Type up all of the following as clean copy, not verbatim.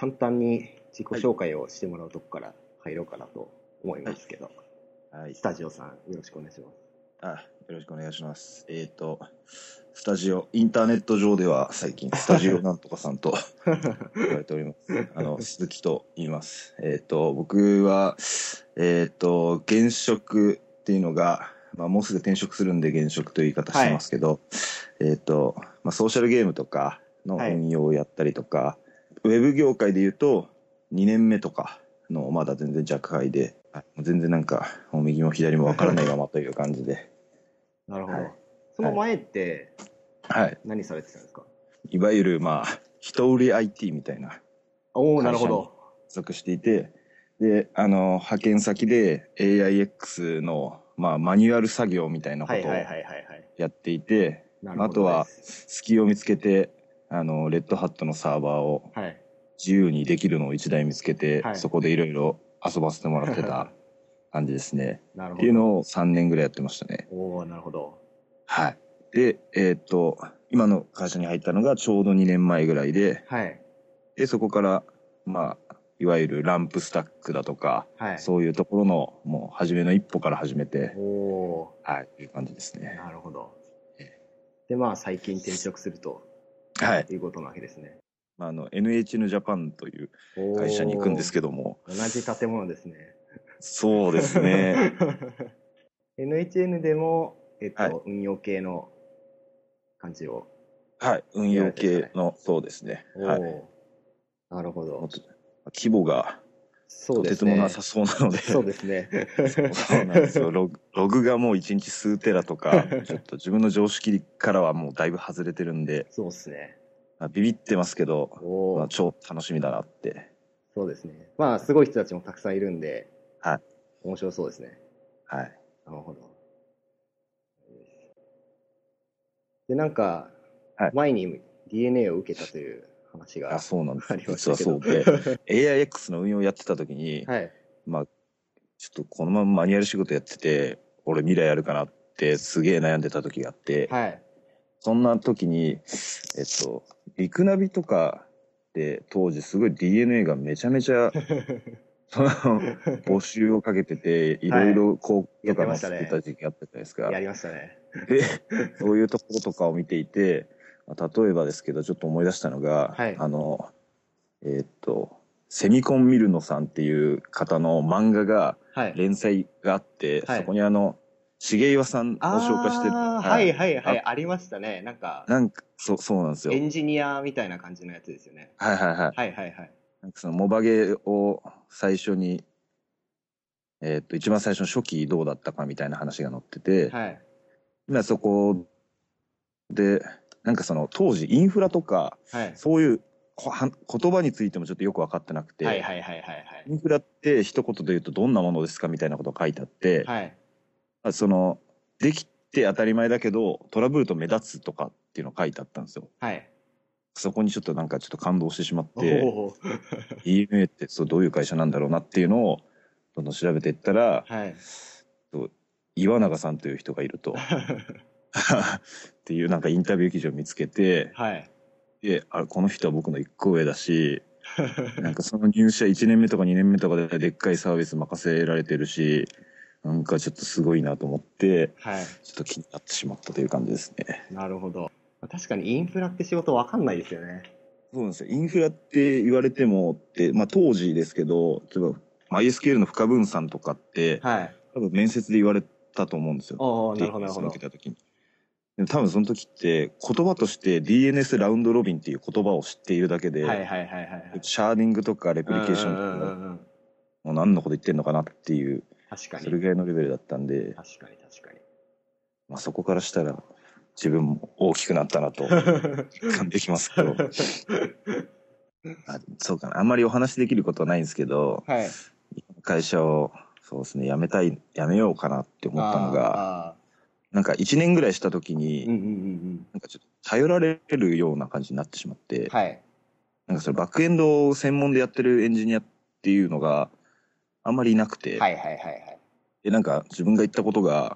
簡単に自己紹介をしてもらうとこから入ろうかなと思いますけど、 はい。 スタジオさん、よろしくお願いします。 よろしくお願いします。スタジオ、インターネット上では最近、スタジオなんとかさんと言われております。鈴木と言います。僕は、現職っていうのが、もうすぐ転職するんで現職という言い方してますけど、ソーシャルゲームとかの運用をやったりとか、ウェブ業界で言うと、2年目とかのまだ全然若輩で、全然なんか、右も左もわからないままという感じで。 なるほど。その前って、何されてたんですか？ いわゆる、人売り IT みたいな会社に属していて、で、派遣先で AIX の、マニュアル作業みたいなことをやっていて、あとは、隙を見つけて、レッドハットのサーバーを自由にできるのを1台見つけて、そこでいろいろ遊ばせてもらってた感じですね。っていうのを3年ぐらいやってましたね。 なるほど。 はい。で、今の会社に入ったのがちょうど2年前ぐらいで、で、そこから、いわゆるランプスタックだとか、そういうところの、もう、初めの一歩から始めて、いう感じですね。 なるほど。で、最近転職すると、いうことなわけですね。 NHN Japan という会社に行くんですけども。 同じ建物ですね。 そうですね。 NHN でも、運用系の感じを。 運用系の、そうですね。 なるほど。 規模が、とてつもなさそうなので。 そうですね。 そうなんですよ。ログがもう1日数テラとか、ちょっと自分の常識からはもうだいぶ外れてるんで。 そうですね。 ビビってますけど、超楽しみだなって。 そうですね。すごい人たちもたくさんいるんで、面白そうですね。なるほど。で、前に DNA を受けたという話がありましたけど。 そうなんです。実はそうで、AIX の運用をやってた時に、ちょっとこのままマニュアル仕事やってて、俺未来あるかなってすげえ悩んでた時があって、そんな時に、リクナビとかで当時すごい DNA がめちゃめちゃ募集をかけてて、いろいろ広告とか載せてた時期あったじゃないですか。 やりましたね。 で、そういうところとかを見ていて、例えばですけど、ちょっと思い出したのが、セミコンミルノさんっていう方の漫画が、連載があって、そこに重岩さんを紹介してる。 ありましたね。 そうなんですよ。 エンジニアみたいな感じのやつですよね。 そのモバゲを最初に、一番最初の初期どうだったかみたいな話が載ってて、今そこで、その当時インフラとか、そういう言葉についてもちょっとよく分かってなくて、インフラって一言で言うとどんなものですかみたいなことが書いてあって、その、できて当たり前だけど、トラブルと目立つとかっていうの書いてあったんですよ。そこにちょっと感動してしまって、DNA ってどういう会社なんだろうなっていうのをどんどん調べていったら、岩永さんという人がいると。っていうインタビュー記事を見つけて、で、この人は僕の一個上だし、その入社1年目とか2年目とかででっかいサービス任せられてるし、ちょっとすごいなと思って、ちょっと気になってしまったという感じですね。 なるほど。確かにインフラって仕事わかんないですよね。 そうなんですよ。インフラって言われてもって、当時ですけど、例えば MySQL の不可分散とかって、多分面接で言われたと思うんですよ。 なるほど、なるほど。 受けた時に。でも多分その時って言葉として DNS ラウンドロビンっていう言葉を知っているだけで、シャーディングとかレプリケーションとか、もう何のこと言ってんのかなっていう、それぐらいのレベルだったんで、 確かに。 そこからしたら自分も大きくなったなと実感できますけど。そうかな。あんまりお話できることはないんですけど、会社をそうですね、辞めようかなって思ったのが、1年ぐらいした時に、ちょっと頼られるような感じになってしまって、それバックエンドを専門でやってるエンジニアっていうのがあんまりいなくて、で自分が言ったことが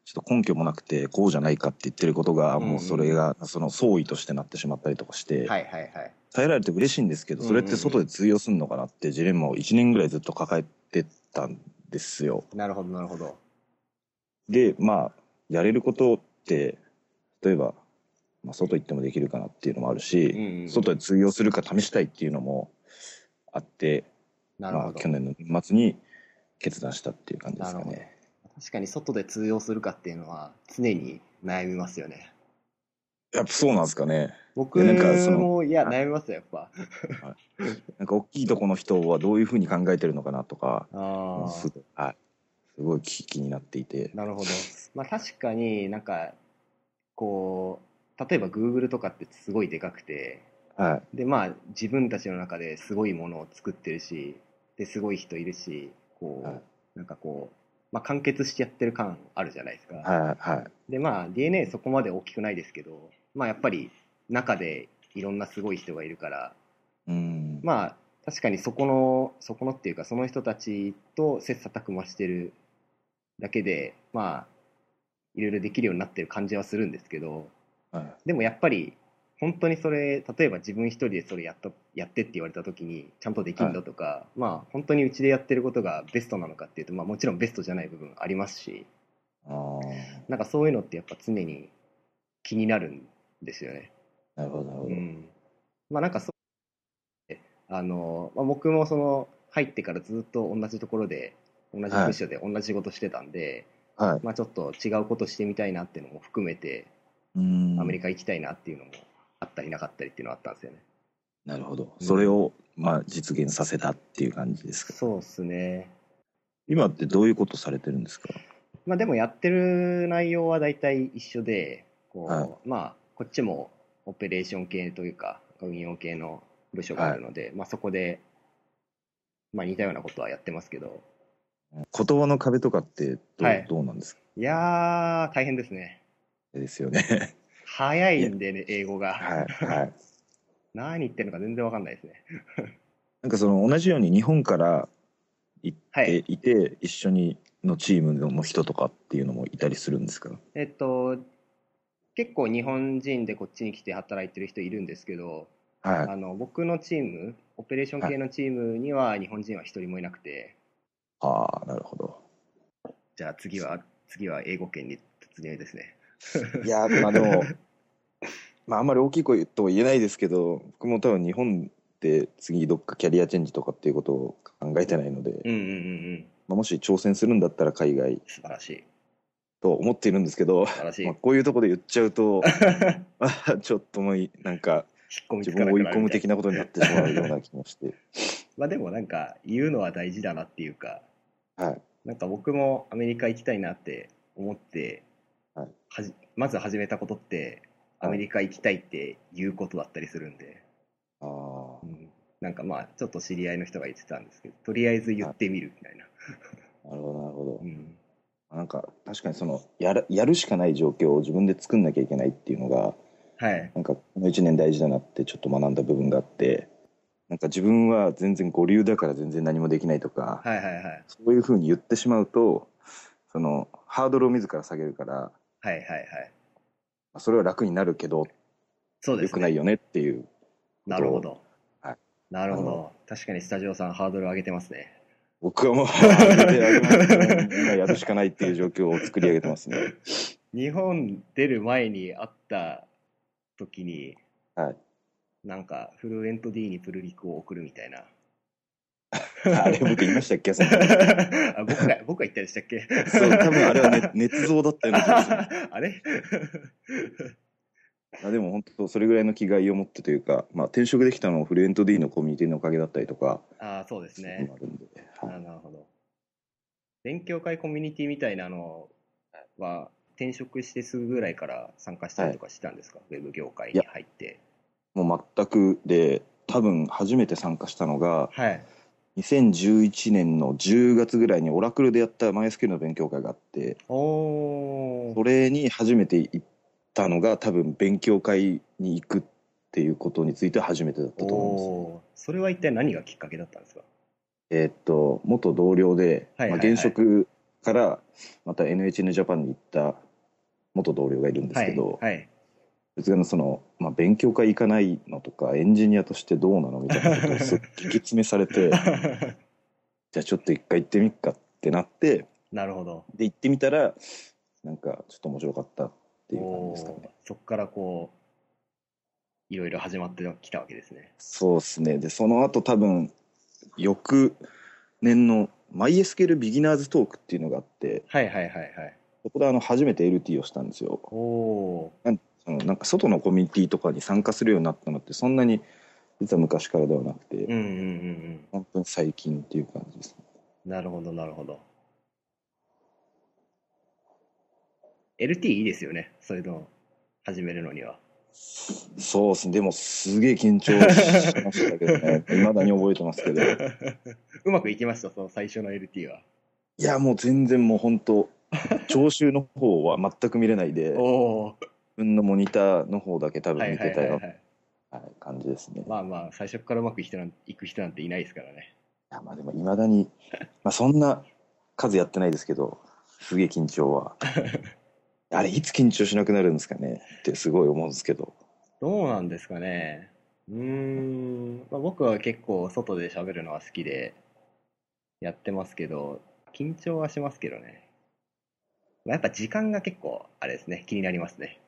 ちょっと根拠もなくてこうじゃないかって言ってることが、もうそれがその総意としてなってしまったりとかして、 はいはいはい、 耐えられて嬉しいんですけど、それって外で通用するのかなってジレンマを1年ぐらいずっと抱えてたんですよ。 なるほどなるほど。 でまあやれることって例えば、外行ってもできるかなっていうのもあるし、外で通用するか試したいっていうのもあって、去年の年末に決断したっていう感じですかね。 確かに外で通用するかっていうのは常に悩みますよね。 やっぱそうなんですかね。 僕もいや悩みますよやっぱ。 なんか大きいとこの人はどういうふうに考えてるのかなとか、すごい気になっていて。 なるほど。確かになんかこう例えば Google とかってすごいでかくて、で自分たちの中ですごいものを作ってるし、ですごい人いるし、なんか完結しちゃってる感あるじゃないですか。でDNA そこまで大きくないですけど、やっぱり中でいろんなすごい人がいるから、確かにそこのっていうかその人たちと切磋琢磨してるだけでいろいろできるようになってる感じはするんですけど、でもやっぱり本当にそれ例えば自分一人でそれやってって言われた時にちゃんとできるのとか、本当にうちでやってることがベストなのかっていうと、もちろんベストじゃない部分ありますし、なんかそういうのってやっぱ常に気になるんですよね。 なるほどなるほど。なんか僕もその入ってからずっと同じところで同じ部署で同じ仕事してたんで、ちょっと違うことしてみたいなっていうのも含めて、アメリカ行きたいなっていうのもあったりなかったりっていうのはあったんですよね。 なるほど。それを実現させたっていう感じですか。 そうですね。 今ってどういうことされてるんですか。 でもやってる内容は大体一緒で、こっちもオペレーション系というか運用系の部署があるので、そこで似たようなことはやってますけど。 言葉の壁とかってどうなんですか。 いやー大変ですね。 ですよね。 早いんでね、英語が。何言ってるのか全然わかんないですね。 なんかその同じように日本から行っていて、一緒にのチームの人とかっていうのもいたりするんですか。 結構日本人でこっちに来て働いてる人いるんですけど、僕のチームオペレーション系のチームには日本人は一人もいなくて。 なるほど。 じゃあ次は英語圏に突入ですね。 いやでもあんまり大きい声とは言えないですけど、僕も多分日本で次どっかキャリアチェンジとかっていうことを考えてないので、もし挑戦するんだったら海外素晴らしいと思っているんですけど、こういうところで言っちゃうとちょっともうなんか自分を追い込む的なことになってしまうような気もしてでもなんか言うのは大事だなっていうか、なんか僕もアメリカ行きたいなって思って、まず始めたことってアメリカ行きたいって言うことだったりするんで、なんかちょっと知り合いの人が言ってたんですけど、とりあえず言ってみるみたいな。 なるほどなるほど。なんか確かにそのやるしかない状況を自分で作んなきゃいけないっていうのが、なんかこの1年大事だなってちょっと学んだ部分があって、なんか自分は全然五流だから全然何もできないとか、そういうふうに言ってしまうとそのハードルを自ら下げるから、それは楽になるけど良くないよねっていう。 なるほど、なるほど。確かにスタジオさんハードル上げてますね。 僕はもう上げますね。今やるしかないっていう状況を作り上げてますね。 日本出る前に会った時に、なんかフルエント D にプルリクを送るみたいな。 あれ僕言いましたっけ。 僕が言ったでしたっけ。 そう多分あれは、捏造だったような気がする。 あれでも本当それぐらいの気概を持ってというか、転職できたのもフルエント D のコミュニティのおかげだったりとか。 そうですね。なるほど。勉強会コミュニティみたいなのは転職してすぐぐらいから参加したりとかしたんですか、ウェブ業界に入って。 もう全くで、多分初めて参加したのが、2011年の10月ぐらいにオラクルでやった MySQL の勉強会があって、それに初めて行ったのが多分勉強会に行くっていうことについては初めてだったと思います。 それは一体何がきっかけだったんですか。 元同僚で、現職からまた NHN ジャパンに行った元同僚がいるんですけど、 はい。 そいつがその、勉強会行かないのとか、エンジニアとしてどうなのみたいなことをすっ激詰めされて、じゃあちょっと一回行ってみっかってなって、 なるほど。 で、行ってみたら、なんかちょっと面白かったっていう感じですかね。 そこからこう、いろいろ始まってきたわけですね。 そうですね。で、その後多分、翌年の MySQL ビギナーズトークっていうのがあって、 はいはいはいはい。 そこで初めて LT をしたんですよ。 おなんか外のコミュニティとかに参加するようになったのってそんなに実は昔からではなくて、 うんうんうんうん。 本当に最近っていう感じですね。 なるほどなるほど。LT いいですよね。そういうのを始めるのには。 そうですね。でもすげえ緊張しましたけどね。未だに覚えてますけど。 うまくいきました、その最初の LT は。 いや、もう全然もう本当、聴衆の方は全く見れないで、 お自分のモニターの方だけ多はいはい分見てたよはいはい。 うな感じですね。 まあまあ、最初からうまくいく人なんていないですからね。 いや、でも未だに、そんな数やってないですけど、すげえ緊張は。あれ、いつ緊張しなくなるんですかねってすごい思うんですけど。 どうなんですかね。僕は結構外で喋るのは好きでやってますけど、緊張はしますけどね。やっぱ時間が結構、あれですね、気になりますね。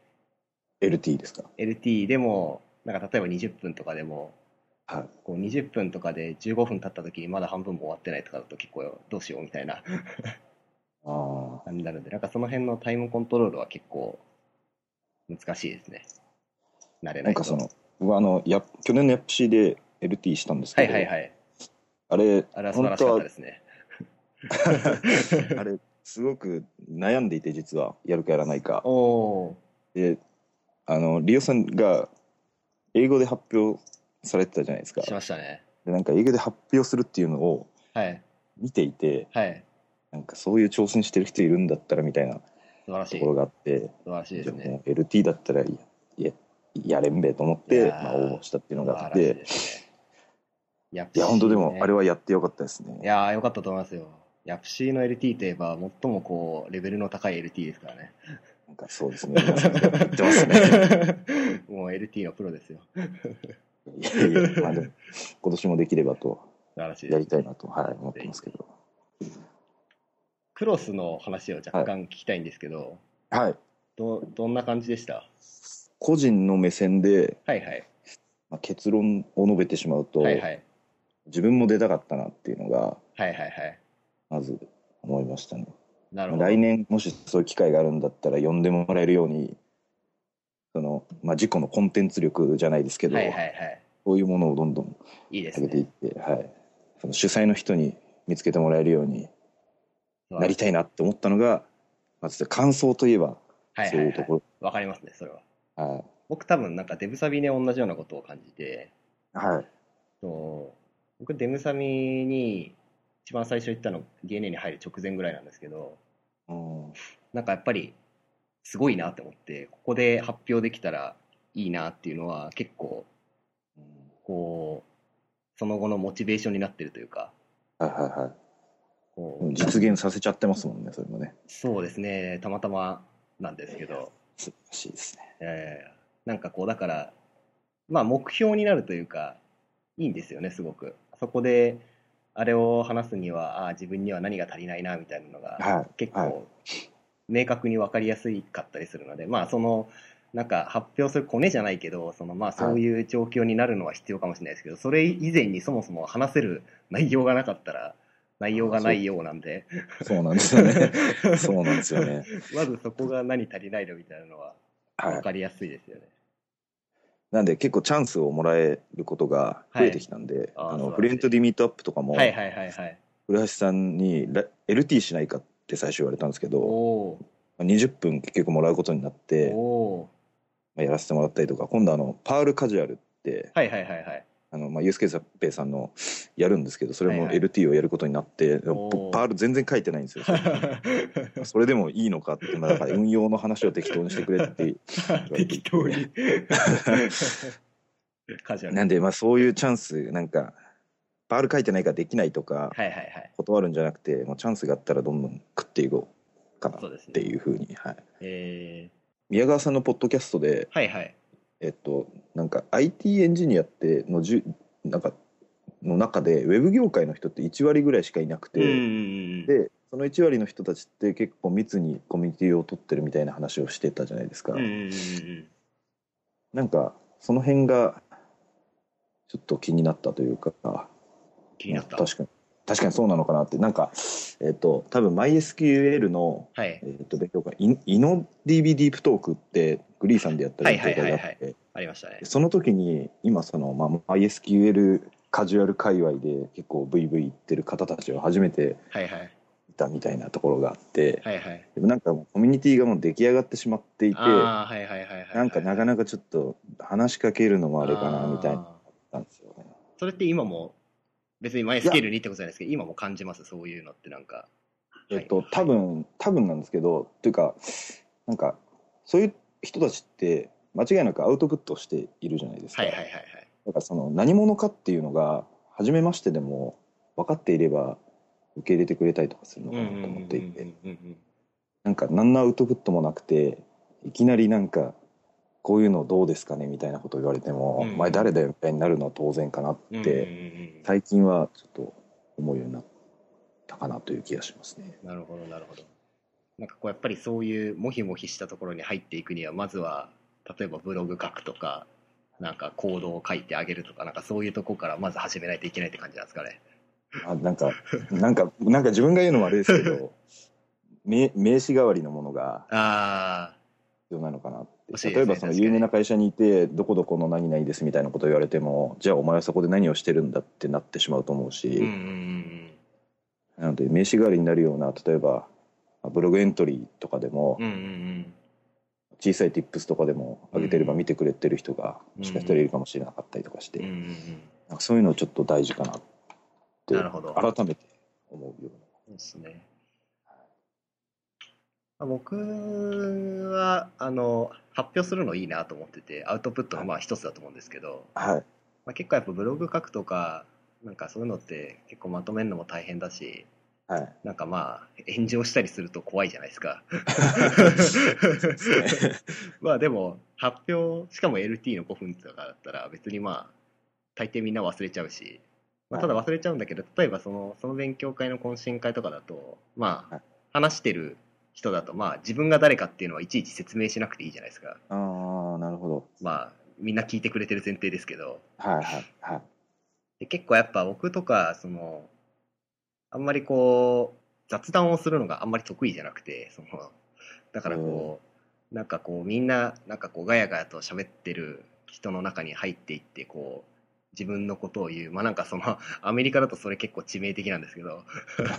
LT ですか？ LT でも、なんか例えば20分とかでも、 はい。 こう20分とかで15分経った時にまだ半分も終わってないとかだと結構どうしようみたいなああ。 感じになるんで、なんかその辺のタイムコントロールは結構難しいですね。慣れないと。 僕は去年のヤップシーで LT したんですはけど、 いはいはい。 あれ、 あれは素晴らし本当は、 かったですね。 あれ、すごく悩んでいて、実は、やるかやらないか。 おー、 で、リオさんが英語で発表されてたじゃないですか。 しましたね。 で、なんか英語で発表するっていうのをはい。 見ていて、 はい。 なんかそういう挑戦してる人いるんだったらみたいな素晴らしい。 ところがあって、 素晴らしいですね。 じゃあもう LT だったらややれんべと思っいて、応や募したっていうのー、素があっ晴らしいて、 ですね。ヤプいや、本当でも、あれシーね。 はやってよかったですいね。 やー、よかったと思いますよ。ヤプシーの LT といえば、最もこう、レベルの高い LT ですからね。 なんかそうですね、皆さんそう言ってますね。 もう LT のプロですよ。 いやいや、でも、今年もできればと、 素晴らしいです。 やりたいなと、思ってますけど。 クロスの話を若はい。 干聞きたいんですけど、 はい。 どんな感じでした？ 個人の目線で、 はいはい。 結論を述べてしまうと、 はいはい。 自分も出たかったなっていうのが、 はいはいはい。 まず思いましたね。 なるほど。 来年、もしそういう機会があるんだったら、呼んでもらえるように、自己のコンテンツ力じゃないですけはいど、 はいはい。 そういうものをどんどん上げていっいいですね。 て、その主催の人に見つけてもらえるようになりたい素晴らしい。 なって思ったのが、まず感想といえば、 はいはいはい。 そういうとこわかりますね、それは。 ろ。はい。 僕多分なんかデブサビで同じようなことを感じて、 はい。 そう僕デブサビに一番最初行ったの DNA に入る直前ぐらいなんですけど、 うん。 なんかやっぱりすごいなって思って、ここで発表できたらいいなっていうのは結構、こう、その後のモチベーションになってるというか、 はいはいはい。 こう、 実現させちゃってますもんね、それもね。 そうですね、たまたまなんですけど、 素晴らしいですね。 なんかこう、だから、まあ目標になるというか、いいんですよね、すごく。そこで、あれを話すには、自分には何が足りないな、みたいなのが、 はい。はい。 結構、明確に分かりやすかったりするので、まあ、その、なんか発表するコネじゃないけど、まあそうはい。 いう状況になるのは必要かもしれないですけど、それ以前にそもそも話せる内容がなかったら、内容がないようなんで、 そうなんですよね。そうなんですよね。 まずそこが何足りないのみたいなのははい。 分かりやすいですよね。 なんで結構チャンスをもらえることが増えてはい。 きたんで、 ああ、素晴らしい。 フレントでミートアップとかも、 はいはいはいはい。 古橋さんにLT しないかって最初言われたんですけおど、 お、 20分結局もらうことになっおて、 お、 やらせてもらったりとか、今度パールカジュアルって、 はいはいはいはい。 ユースケペイさんのやるんですけど、それもはいはい。 LT をやることになって、 おお。 僕パール全然書いてないんですよ、正直。それでもいいのかって、だから運用の話を適当にしてくれって言われていて。 適当にカジュアルに。 なんで、そういうチャンス、なんか、パール書いてないからできないとか、 はいはいはい。 断るんじゃなくて、もうチャンスがあったらどんどん食っていこうかなっそうですね。 ていうふうに、はい。 宮川さんのポッドキャストで、 はいはい。 なんか IT エンジニアってなんかの中でウェブ業界の人って1割ぐらいしかいなくうんうんうて、 んでその1割の人たちって結構密にコミュニティを取ってるみたいな話をしてたじゃないですか。 うんうんうんうん。 なんかその辺がちょっと気になったというか、 気になった。 確かにそうなのかなって、なんか、多分 MySQL の、 はい。 勉強会、イノ DB ディープトークってグリーさんでやったはいは勉強会いはいはい。 があって、 ありましたね。 その時に今MySQL カジュアル界隈で結構ブイブイ言ってる方たちを初めてはいはい。 見たみたいなところがあって、 はいはい。 でもなんかもうコミュニティがもう出来上がってしまっていて、 ああ、はいはいはいはいなんはいはい。 かなかなかちょっと話しかけるのもあれかなみたいなのがああ。 あったんですよね。 それって今も、別にマイいや、 スケールにってことじゃないですけど、今も感じます、そういうのってなんか。はい。はい。 多分なんですけど、というか、なんか、そういう人たちって間違いなくアウトプットをしているじゃないですか。 はいはいはいはい。 だからその何者かっていうのが、初めましてでも分かっていれば受け入れてくれたりとかするのうんうんかなと思っていて、 うんうんうんうんなんか何のアウトプットもなくて、いきなりなんか、こういうのどうですかねみたいなこと言われてうん。うも、お前誰んだよみたいになるのは当然かなっうんうんうんうて、 ん。 最近はちょっと思うようになったかなという気がしますね。 なるほどなるほど。なんかこうやっぱりそういうモヒモヒしたところに入っていくには、まずは例えばブログ書くとか、なんかコードを書いてあげるとか、なんかそういうとこからまず始めないといけないって感じなんですかね。 なんか自分が言うのもあれですけど、名刺代わりのものがああ、 必要なのかなっ欲しいて。例えばですね、 その有名確かに。 な会社にいて、どこどこの何々ですみたいなことを言われても、じゃあお前はそこで何をしてるんだってなってしまうと思うし、 うんうんうんなので名刺代わりになるような、例えばブログエントリーとかでも、 うんうんうん小さい tips とかでもうん上げてれば見てくれてる人がうんうもしかしたらいるんかもしれなかったりとかしうんうて、 ん。 なんかそういうのちょっと大事かなってなるほど。 改めて思うようそうですね。僕は発表するのいいなと思ってて、アウトプットな。 のまあ一つだと思うんですけど、 はい。 まあ、結構やっぱブログ書くとか、なんかそういうのって結構まとめるのも大変だし、 はい。 なんかまあ炎上したりすると怖いじゃないですか。 そうですね。 まあでも発表、しかも LT の5分とかだったら別にまあ大抵みんな忘れちゃうし、まあ、 はい。 ただ忘れちゃうんだけど、例えばその勉強会の懇親会とかだと、まあはい。 話してる人だとまあ自分が誰かっていうのはいちいち説明しなくていいじゃないですか。 ああ、なるほど。 まあみんな聞いてくれてる前提ですけど、 はいはいはい。 で結構やっぱ僕とかあんまりこう雑談をするのがあんまり得意じゃなくて、だからー、 なんかこうみんななんかこうガヤガヤと喋ってる人の中に入っていってこう自分のことを言う、まあなんかアメリカだとそれ結構致命的なんですけど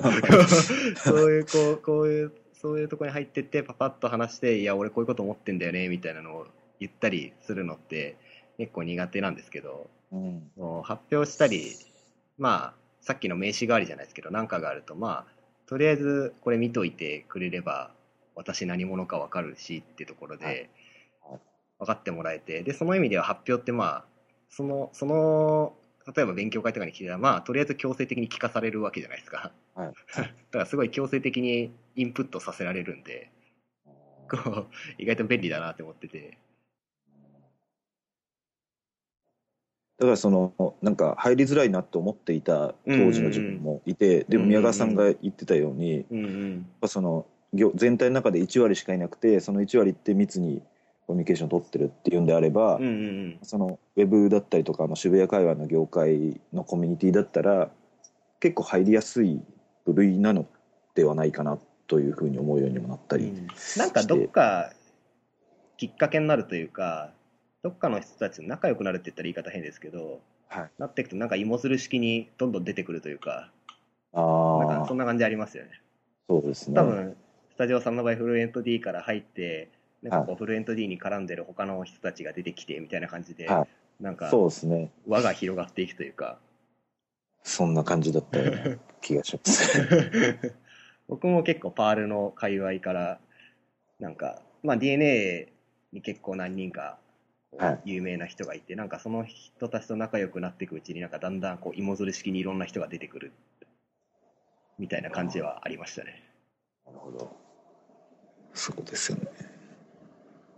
そういうところに入ってってパパッと話して、いや俺こういうこと思ってんだよねみたいなのを言ったりするのって結構苦手なんですけど、 うん。 もう発表したり、まあさっきの名刺代わりじゃないですけど、なんかがあるとまあとりあえずこれ見といてくれれば私何者か分かるしってところはいではい分かってもらえて、でその意味では発表ってまあその例えば勉強会とかに来てたらまあとりあえず強制的に聞かされるわけじゃないですか。 はいだからすごい強制的にインプットさせられるんで、こう意外と便利だなって思ってて。 だからなんか入りづらいなと思っていたうん当時の自分もいて、 うんうんでも宮川さんが言ってたように、やっうんうんぱ全体の中で1割しかいなくて、その1割って密にコミュニケーションを取ってるっていうんであれば、 うんうんうんウェブだったりとか、渋谷界隈の業界のコミュニティだったら、結構入りやすい部類なのではないかなというふうに思うようにもなったりうん。なんかどっして、 かきっかけになるというか、どっかの人たちと仲良くなるって言ったら言い方変ですけど、 はい。 なっていくとなんか芋づる式にどんどん出てくるというか、なんかそんああ、 な感じありますよね。 そうですね。 多分、スタジオさんの場合フルエント D から入って、なんかはい。 こうフルエント D に絡んでる他の人たちが出てきてみたいな感じで、 はい。 なんかそうですね。 輪が広がっていくというか。 そんな感じだったような気がします。 僕も結構パールの界隈からなんか、まあ、DNA に結構何人かこうはい。 有名な人がいて、なんかその人たちと仲良くなっていくうちになんかだんだんこう芋づる式にいろんな人が出てくるみたいな感じはありましたね。 なるほど。そうですよね。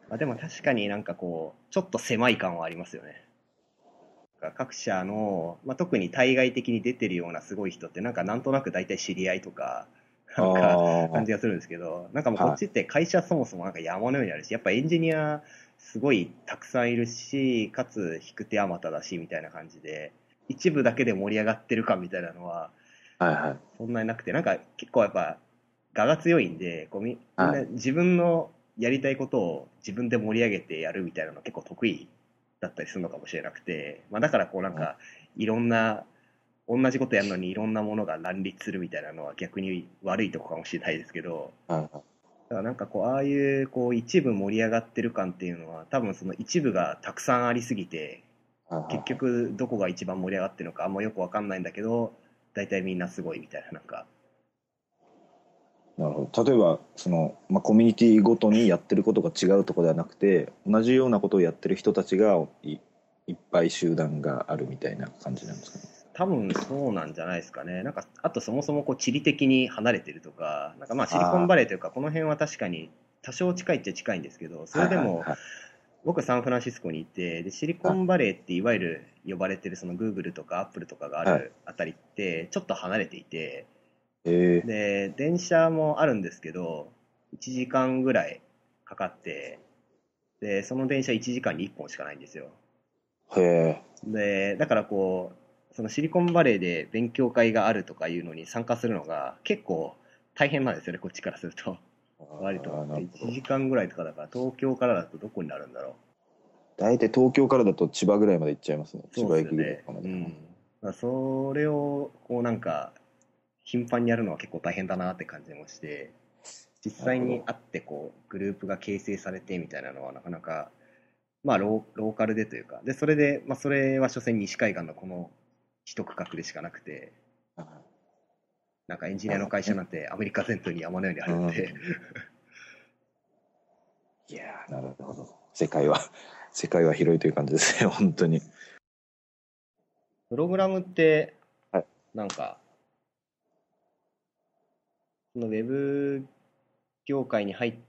まあ、でも確かになんかこう、ちょっと狭い感はありますよね。各社の、まあ、特に対外的に出てるようなすごい人ってなんとなく大体知り合いとか、なんか感じがするんですけど、なんかもうこっちって会社そもそもなんか山のようにあるし、やっぱエンジニアすごいたくさんいるし、かつ引く手あまただしみたいな感じで、一部だけで盛り上がってるかみたいなのは、そんなになくて、なんか結構やっぱ我が強いんで、こうみんな自分のやりたいことを自分で盛り上げてやるみたいなの結構得意だったりするのかもしれなくて、まあ、だからこうなんかいろんな同じことやるのにいろんなものが乱立するみたいなのは逆に悪いとこかもしれないですけど、だからなんかこうああいうこう一部盛り上がってる感っていうのは多分その一部がたくさんありすぎて、結局どこが一番盛り上がってるのかあんまよくわかんないんだけど、大体みんなすごいみたいななんか。 なるほど。例えばその、まあ、コミュニティごとにやってることが違うところではなくて、同じようなことをやってる人たちがいっぱい集団があるみたいな感じなんですかね。 多分そうなんじゃないですかね。なんかあとそもそもこう地理的に離れてるとか、なんかまあシリコンバレーというかこの辺は確かに多少近いっちゃ近いんですけど、それでも僕サンフランシスコにいて、でシリコンバレーっていわゆる呼ばれてるそのグーグルとかアップルとかがあるあたりってちょっと離れていて、で電車もあるんですけど1時間ぐらいかかって、でその電車1時間に1本しかないんですよ。でだからこうそのシリコンバレーで勉強会があるとかいうのに参加するのが結構大変なんですよね、こっちからすると。割と1時間ぐらいとかだから、東京からだとどこになるんだろう。 大体東京からだと千葉ぐらいまで行っちゃいますね。千葉駅ぐらいまで。 それをこうなんか頻繁にやるのは結構大変だなって感じもして、実際に会ってこうグループが形成されてみたいなのはなかなかまあローカルでというか、でそれで、まあ、それは所詮西海岸のこの一区画でしかなくて、なんかエンジニアの会社なんてアメリカ全土に山のようにあるんで、 いやー、なるほど。世界は広いという感じですね、本当に。 プログラムって、なんか、そのウェブ業界に入って、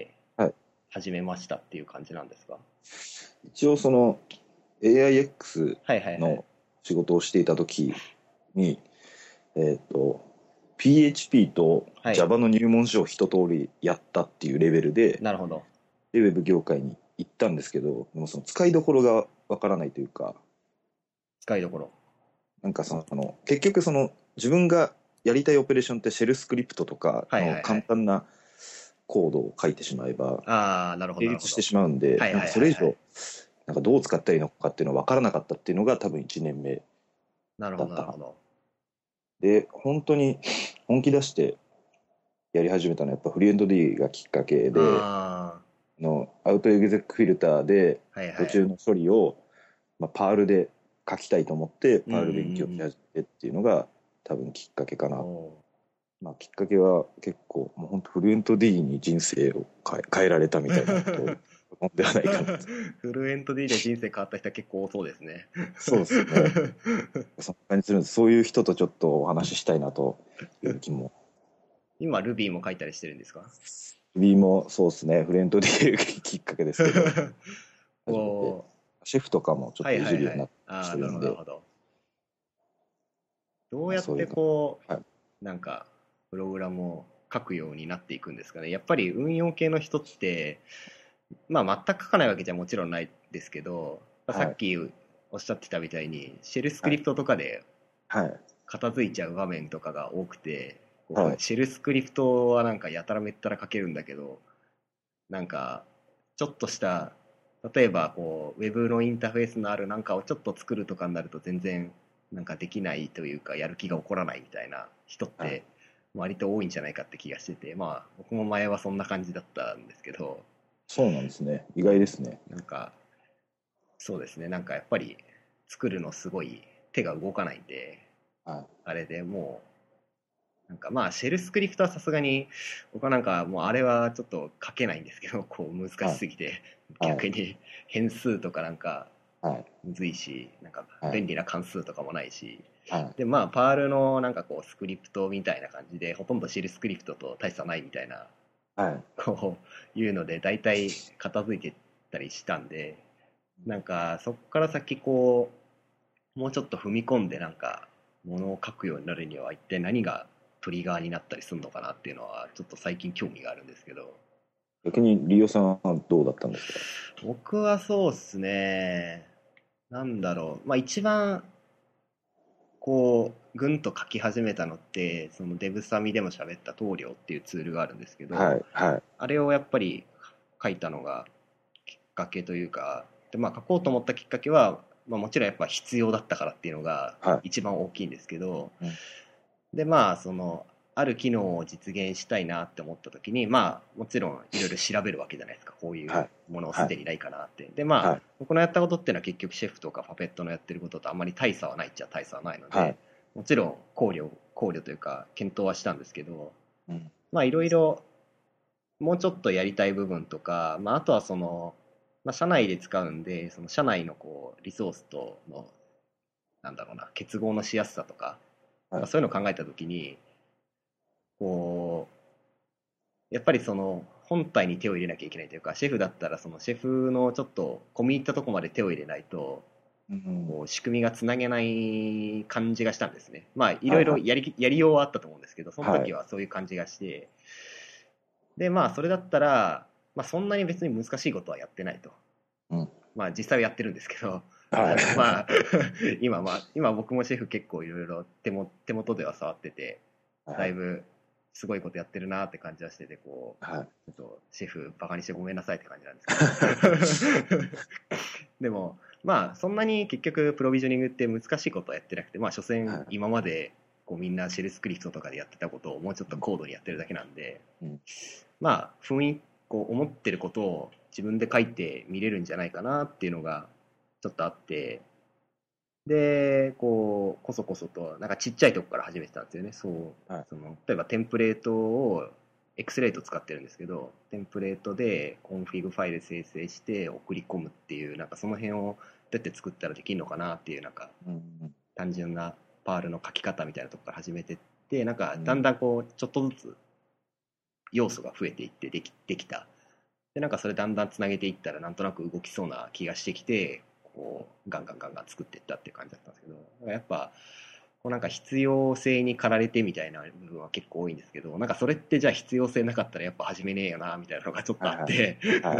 始めましたっていう感じなんですか？ 一応その AIX の仕事をしていた時に、PHP と Java の入門書を一通りやったっていうレベルで、 なるほど。 でウェブ業界に行ったんですけど、でもその使いどころがわからないというか、 使いどころ。 なんかその結局その自分がやりたいオペレーションってシェルスクリプトとかの簡単なコードを書いてしまえば成立してしまうんで、なんかそれ以上なんかどう使ったらいいのかっていうのは分からなかったっていうのが多分1年目だった。なるほど。で本当に本気出してやり始めたのはやっぱフリーエンド D がきっかけで、アウトエグゼクフィルターで途中の処理を、まあ、パールで書きたいと思ってパール勉強し始めてっていうのが多分きっかけかな。まあ、きっかけは結構もう本当フルエント D に人生を変えられたみたいなことを思ってはないかな。 フルエント D で人生変わった人は結構多そうですね。 そうですね。そんな感じするんです。そういう人とちょっとお話ししたいなという気も。 今 Ruby も書いたりしてるんですか？ Ruby もそうですね。フルエント D きっかけですけどシェフとかもちょっといじるようになってるんで。 どうやってこう、なんかプログラムを書くようになっていくんですかね。やっぱり運用系の人ってまあ全く書かないわけじゃもちろんないですけど、さっきおっしゃってたみたいにシェルスクリプトとかで片付いちゃう場面とかが多くて、シェルスクリプトはなんかやたらめったら書けるんだけど、なんかちょっとした例えばこうウェブのインターフェースのあるなんかをちょっと作るとかになると全然なんかできないというかやる気が起こらないみたいな人って割と多いんじゃないかって気がしてて、まあ僕も前はそんな感じだったんですけど。 そうなんですね。意外ですね。 なんかそうですね、なんかやっぱり作るのすごい手が動かないんで、あれでもうなんかまあシェルスクリプトはさすがに僕はなんかもうあれはちょっと書けないんですけど、こう難しすぎて、逆に変数とかなんかむずいし、なんか便利な関数とかもないし、でまあパールのなんかこうスクリプトみたいな感じでほとんどシェルスクリプトと大差ないみたいなこういうので大体片付いてたりしたんで、なんかそこから先こうもうちょっと踏み込んでなんかものを書くようになるには一体何がトリガーになったりするのかなっていうのはちょっと最近興味があるんですけど。 逆にリオさんはどうだったんですか？ 僕はそうっすね、なんだろう、まあ一番こうぐんと書き始めたのってそのデブサミでも喋った棟梁っていうツールがあるんですけど、あれをやっぱり書いたのがきっかけというかで、まあ、書こうと思ったきっかけは、まあ、もちろんやっぱ必要だったからっていうのが一番大きいんですけど、でまあそのある機能を実現したいなって思った時に、まあもちろんいろいろ調べるわけじゃないですか、こういうものをすでにないかなって。でまあ、僕のやったことっていうのは結局シェフとかパペットのやってることとあんまり大差はないっちゃ大差はないので、もちろん考慮というか検討はしたんですけど、まあいろいろもうちょっとやりたい部分とか、まあ、あとはその、まあ、社内で使うんでその社内のこうリソースとのなんだろうな結合のしやすさとか、まあ、そういうのを考えた時にこうやっぱりその本体に手を入れなきゃいけないというか、シェフだったらそのシェフのちょっと込み入ったところまで手を入れないと、こう仕組みがつなげない感じがしたんですね。まあいろいろやりようはあったと思うんですけど、その時はそういう感じがして、でまあそれだったら、まあ、そんなに別に難しいことはやってないと、まあ実際はやってるんですけど、まあ今僕もシェフ結構いろいろ手元では触ってて、だいぶすごいことやってるなって感じはしてて、こう、ちょっとシェフバカにしてごめんなさいって感じなんですけどでもまあそんなに結局プロビジョニングって難しいことはやってなくて、まあ所詮今までこうみんなシェルスクリプトとかでやってたことをもうちょっと高度にやってるだけなんで、まあ雰囲気こう思ってることを自分で書いて見れるんじゃないかなっていうのがちょっとあって、でこそこそとなんかちっちゃいとこから始めてたんですよね。そう、その例えばテンプレートをエクスレート使ってるんですけど、テンプレートでコンフィグファイル生成して送り込むっていう、なんかその辺をどうやって作ったらできるのかなっていう、なんか単純なパールの書き方みたいなとこから始めてって、なんかだんだんこうちょっとずつ要素が増えていってできた。でなんかそれだんだんつなげていったらなんとなく動きそうな気がしてきて、こうガンガン作っていったっていう感じだったんですけど、やっぱこうなんか必要性に駆られてみたいな部分は結構多いんですけど、なんかそれってじゃあ必要性なかったらやっぱ始めねえよなみたいなのがちょっとあって、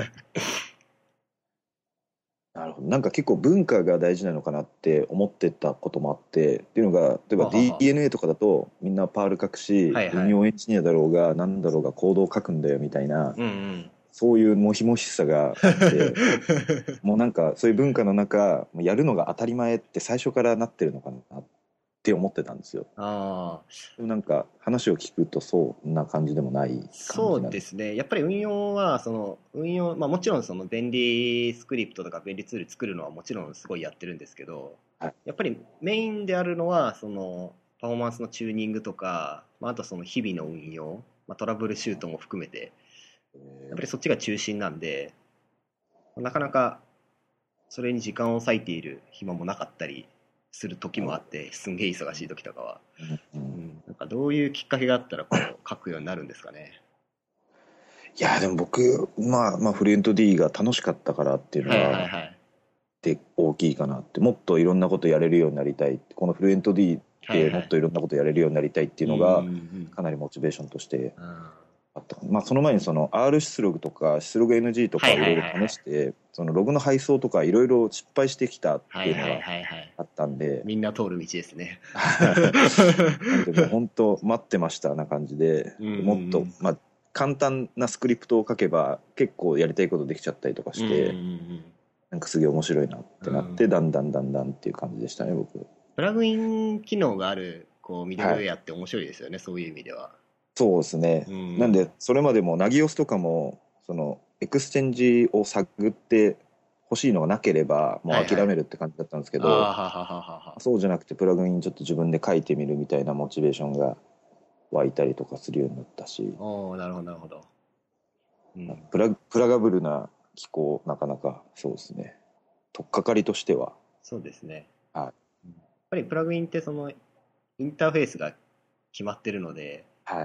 なるほど。なんか結構文化が大事なのかなって思ってたこともあって、っていうのが例えば DNA とかだとみんなパール書くし、運用エンジニアだろうが何だろうがコードを書くんだよみたいな、そういうモヒモヒさがあってもうなんかそういう文化の中やるのが当たり前って最初からなってるのかなって思ってたんですよ。でもなんか話を聞くとそんな感じでもない感じなんです。 そうですね。やっぱり運用はその運用、まあ、もちろんその便利スクリプトとか便利ツール作るのはもちろんすごいやってるんですけど、やっぱりメインであるのはそのパフォーマンスのチューニングとか、まあ、あとその日々の運用、まあ、トラブルシュートも含めてやっぱりそっちが中心なんで、なかなかそれに時間を割いている暇もなかったりする時もあって、すんげえ忙しい時とかは、なんかどういうきっかけがあったらこう書くようになるんですかね。 いやでも僕まあフルエント D が楽しかったからっていうのはで大きいかなって、もっといろんなことやれるようになりたい、このフルエント D でもっといろんなことやれるようになりたいっていうのがかなりモチベーションとしてあった。まあその前にその R シスログとかシスログ NG とかいろいろ試して、そのログの配送とかいろいろ失敗してきたっていうのがあったんで、 みんな通る道ですね。 なんでもう本当待ってましたな感じで、もっとまあ簡単なスクリプトを書けば結構やりたいことできちゃったりとかして、なんかすげえ面白いなってなって、だんだんっていう感じでしたね僕。 プラグイン機能があるこうミドルウェアって面白いですよね、そういう意味では。 そうですね、なんでそれまでもナギオスとかもそのエクスチェンジを探って欲しいのがなければもう諦めるって感じだったんですけど、そうじゃなくてプラグインちょっと自分で書いてみるみたいなモチベーションが湧いたりとかするようになったし。 なるほどなるほど。 プラガブルな機構なかなかそうですね、取っかかりとしては。 そうですね。 やっぱりプラグインってそのインターフェースが決まってるので、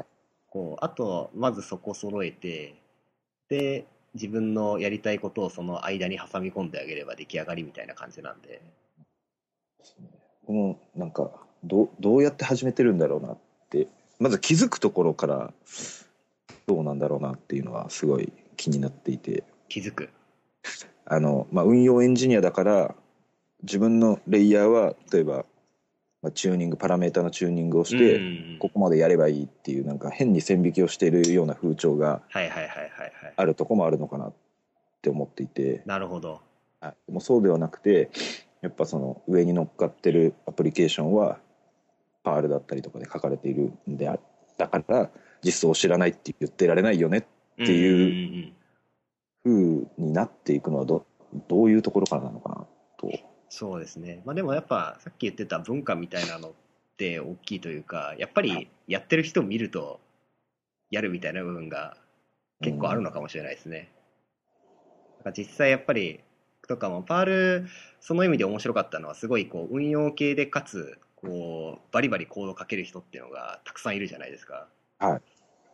あとまずそこ揃えて、で自分のやりたいことをその間に挟み込んであげれば出来上がりみたいな感じなんで。 もうなんかどうやって始めてるんだろうなって、まず気づくところからどうなんだろうなっていうのはすごい気になっていて。 気づく。 運用エンジニアだから自分のレイヤーは例えば、チューニングパラメータのチューニングをして、ここまでやればいいっていうなんか変に線引きをしているような風潮があるとこもあるのかなって思っていて。 なるほど。 でもそうではなくて、やっぱその上に乗っかってるアプリケーションはパールだったりとかで書かれているんで、だから実装を知らないって言ってられないよねっていう風になっていくのはどういうところからなのかなと。 そうですね。でもやっぱさっき言ってた文化みたいなのって大きいというか、やっぱりやってる人を見るとやるみたいな部分が結構あるのかもしれないですね。実際やっぱりとかもパール、その意味で面白かったのはすごい運用系でかつバリバリコードかける人っていうのがたくさんいるじゃないですか。 はい。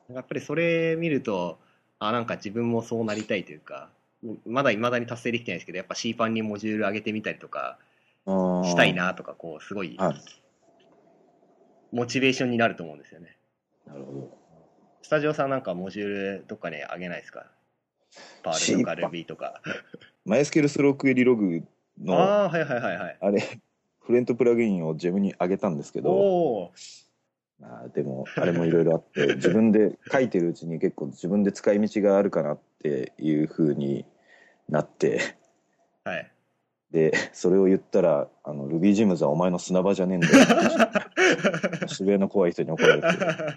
やっぱりそれ見るとなんか自分もそうなりたいというか、まだ未だに達成できてないですけど、やっぱ C パンにモジュール上げてみたりとかしたいなとか、すごいモチベーションになると思うんですよね。 なるほど。 スタジオさんなんかモジュールどっかに上げないですか？パールとか Ruby とか。 マイスケルスロークエリログのあれフレントプラグインをジェムに上げたんですけど、でもあれもいろいろあって自分で書いてるうちに結構自分で使い道があるかなっていう風になって、 はい、 でそれを言ったらルビージムズはお前の砂場じゃねえんだよって渋谷の怖い人に怒られて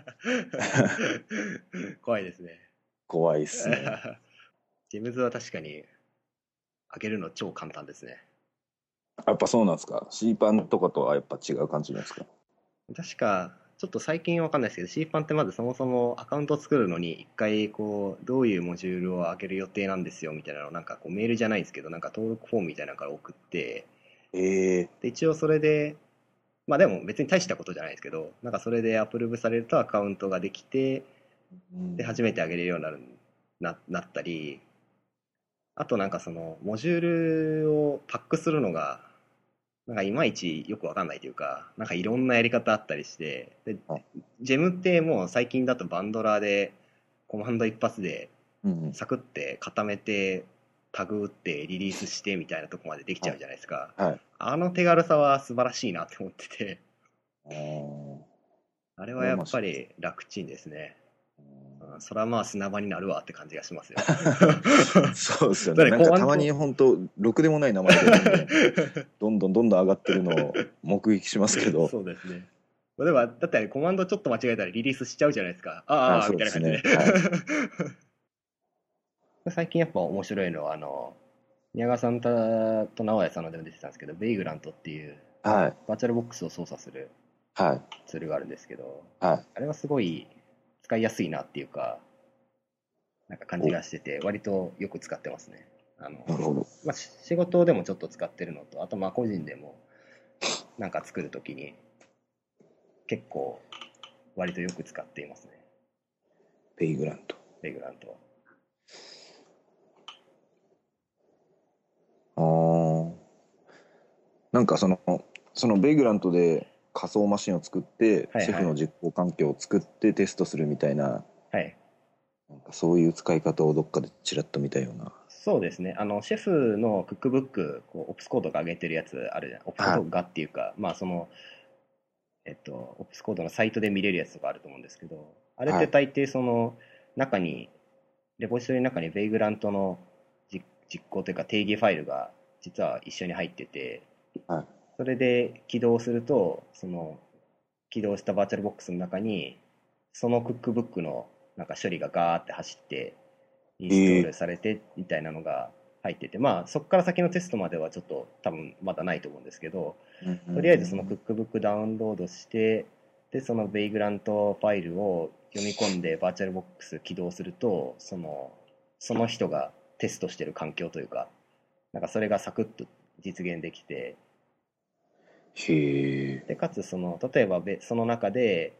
怖いですね。 怖いっすね。 ジムズは確かに上げるの超簡単ですね。 やっぱそうなんですか？ C パンとかとはやっぱ違う感じなんですか？ 確かちょっと最近わかんないですけど、 C パンってまずそもそもアカウントを作るのに一回どういうモジュールを上げる予定なんですよみたいなのをなんかメールじゃないんですけど、なんか登録フォームみたいなのから送って、で一応それででも別に大したことじゃないですけど、なんかそれでアプローブされるとアカウントができて、で初めて上げれるようになったり、あとなんかそのモジュールをパックするのがなんかいまいちよくわかんないというか、なんかいろんなやり方あったりして、でジェムってもう最近だとバンドラーでコマンド一発でサクって固めてタグ打ってリリースしてみたいなとこまでできちゃうじゃないですか。あの手軽さは素晴らしいなって思ってて、あれはやっぱり楽ちんですね。それはまあ砂場になるわって感じがしますよ。 そうですよね。なんかたまに本当ろくでもない名前でどんどん上がってるのを目撃しますけど。 そうですね。でもだってコマンドちょっと間違えたらリリースしちゃうじゃないですか。みたいな感じで。最近やっぱ面白いのは宮川さんと直哉さんのでも出てたんですけど、ベイグラントっていうバーチャルボックスを操作するツールがあるんですけど、あれはすごい使いやすいなっていうか、なんか感じがしてて、割とよく使ってますね。 なるほど。 仕事でもちょっと使ってるのと、あと個人でもなんか作るときに結構割とよく使っていますね。 ベイグラント。なんかそのベイグラントで仮想マシンを作って、シェフの実行環境を作ってテストするみたいな、なんかそういう使い方をどっかでちらっと見たような。 そうですね。シェフのクックブック、オプスコードが上げてるやつあるじゃん。オプスコードがっていうか、オプスコードのサイトで見れるやつとかあると思うんですけど、あれって大抵その中に、レポジトリの中にベイグラントの実行というか定義ファイルが実は一緒に入ってて、それで起動すると、その起動したバーチャルボックスの中にそのクックブックのなんか処理がガーって走ってインストールされてみたいなのが入ってて、そこから先のテストまではちょっと多分まだないと思うんですけど、とりあえずそのクックブックダウンロードして、でそのベイグラントファイルを読み込んでバーチャルボックス起動すると、その人がテストしてる環境というか、なんかそれがサクッと実現できて、でかつ例えばその中で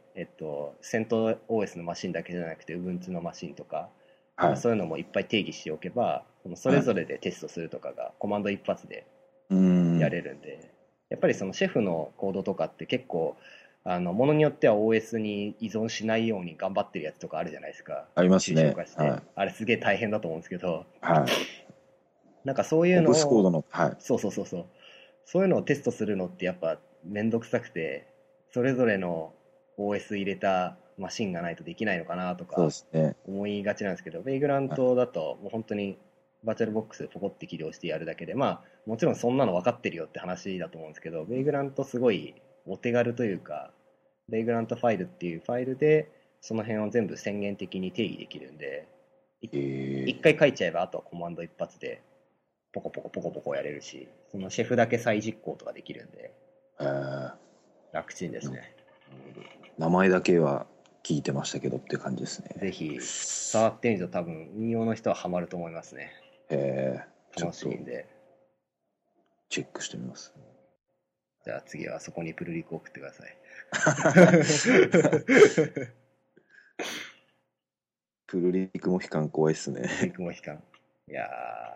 セント OS のマシンだけじゃなくて Ubuntu のマシンとか、 はい、 そういうのもいっぱい定義しておけば、それぞれでテストするとかがコマンド一発でやれるんで、やっぱりそのシェフのコードとかって結構ものによっては OS に依存しないように頑張ってるやつとかあるじゃないですか。 ありますね。 抽象化して、はい、あれすげえ大変だと思うんですけど、 はい、 なんかそういうのをオプスコードの、はい、 そういうのをテストするのってやっぱめんどくさくて、それぞれの OS 入れたマシンがないとできないのかなとか思いがちなんですけど、ベイグラントだともう本当にバーチャルボックスポコって起動してやるだけで、まあもちろんそんなの分かってるよって話だと思うんですけど、ベイグラントすごいお手軽というか、ベイグラントファイルっていうファイルでその辺を全部宣言的に定義できるんで、一回書いちゃえばあとはコマンド一発でポコポコポコポコやれるし、そのシェフだけ再実行とかできるんで、楽ちんですね。 名前だけは聞いてましたけどっていう感じですね。 ぜひ触ってみると多分運用の人はハマると思いますね。楽しいんでチェックしてみます。 じゃあ次はそこにプルリク送ってください。 プルリクも悲観怖いっすね。 プルリクも悲観。いや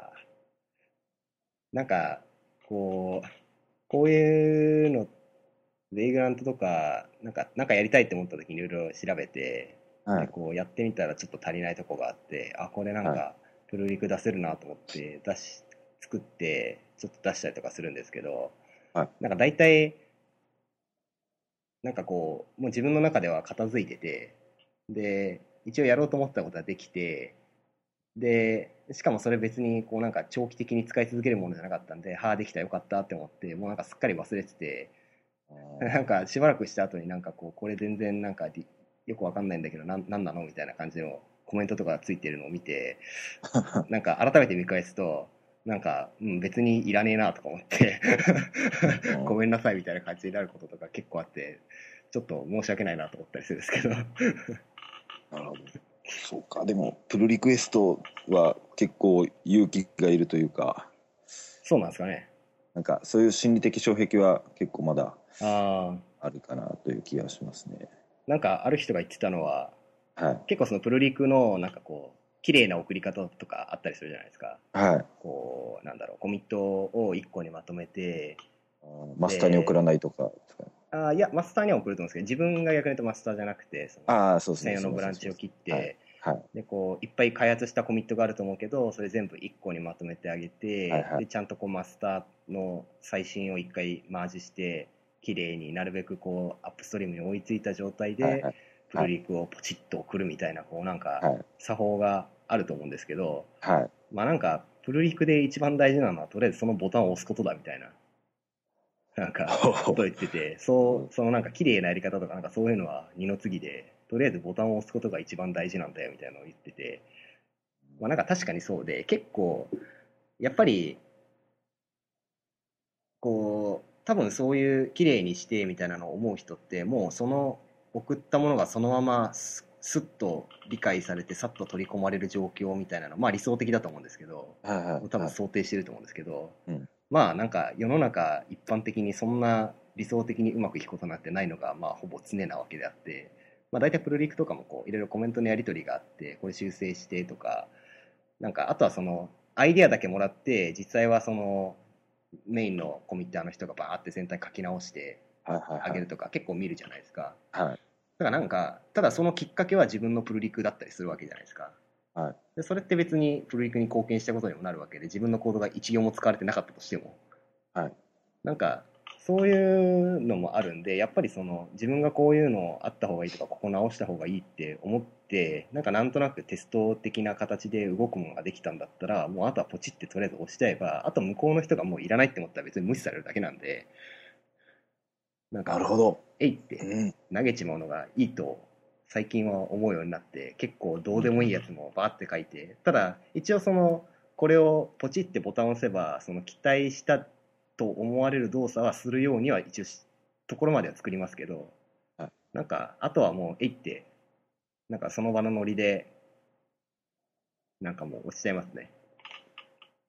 なんかこういうのベイグラントとかなんかやりたいって思った時にいろいろ調べて、はい、でこうやってみたらちょっと足りないとこがあって、あこれなんかプルリク出せるなと思って作ってちょっと出したりとかするんですけど、はい、なんか大体なんかこうもう自分の中では片付いてて、で一応やろうと思ったことはできて、でしかもそれ別にこうなんか長期的に使い続けるものじゃなかったんで、はあできたよかったって思ってもうなんかすっかり忘れてて、なんかしばらくした後になんかこれ全然なんかよくわかんないんだけどなんなのみたいな感じのコメントとかついてるのを見てなんか改めて見返すとなんか、別にいらねえなとか思ってごめんなさいみたいな感じになることとか結構あって、ちょっと申し訳ないなと思ったりするんですけどなるほど。そうか。でもプルリクエストは結構勇気がいるというか。 そうなんですかね。 なんかそういう心理的障壁は結構まだあるかなという気がしますね。 なんかある人が言ってたのは、はい、結構そのプルリクのなんかこう綺麗な送り方とかあったりするじゃないですか。はい。こうなんだろう、コミットを1個にまとめてマスターに送らないとか。 いやマスターには送ると思うんですけど、自分が逆に言うとマスターじゃなくて専用のブランチを切って、でこういっぱい開発したコミットがあると思うけど、それ全部1個にまとめてあげて、はいはい、でちゃんとこうマスターの最新を1回マージして綺麗になるべくこうアップストリームに追いついた状態で、はいはい、プルリクをポチッと送るみたいなこうなんか作法があると思うんですけど、はい、まあなんかプルリクで一番大事なのはとりあえずそのボタンを押すことだみたいななんかこと言ってて、そのなんか綺麗なやり方とかなんかそういうのは二の次で、とりあえずボタンを押すことが一番大事なんだよみたいなのを言ってて、まあなんか確かにそうで、結構やっぱりこう多分そういう綺麗にしてみたいなのを思う人ってもうその送ったものがそのまますっと理解されてさっと取り込まれる状況みたいなの、まあ理想的だと思うんですけど、多分想定してると思うんですけど、まあなんか世の中一般的にそんな理想的にうまくいくことなんてないのがまあほぼ常なわけであって、まあ大体プルリクとかもこういろいろコメントのやり取りがあって、これ修正してとか、なんかあとはそのアイデアだけもらって実際はそのメインのコミッターの人がバーって全体書き直してあげるとか結構見るじゃないですか。だからなんかただそのきっかけは自分のプルリクだったりするわけじゃないですか。はい、でそれって別にプルリクに貢献したことにもなるわけで、自分のコードが一行も使われてなかったとしても、はい、なんかそういうのもあるんで、やっぱりその自分がこういうのあった方がいいとかここ直した方がいいって思ってなんとなくテスト的な形で動くものができたんだったら、もうあとはポチってとりあえず押しちゃえば、あと向こうの人がもういらないって思ったら別に無視されるだけなんで、なんかなるほどえいって投げちまうのがいいと最近は思うようになって、結構どうでもいいやつもバーって書いて、ただ一応そのこれをポチってボタンを押せばその期待したと思われる動作はするようには一応ところまでは作りますけど、なんかあとはもうえいってなんかその場のノリでなんかもう押しちゃいますね。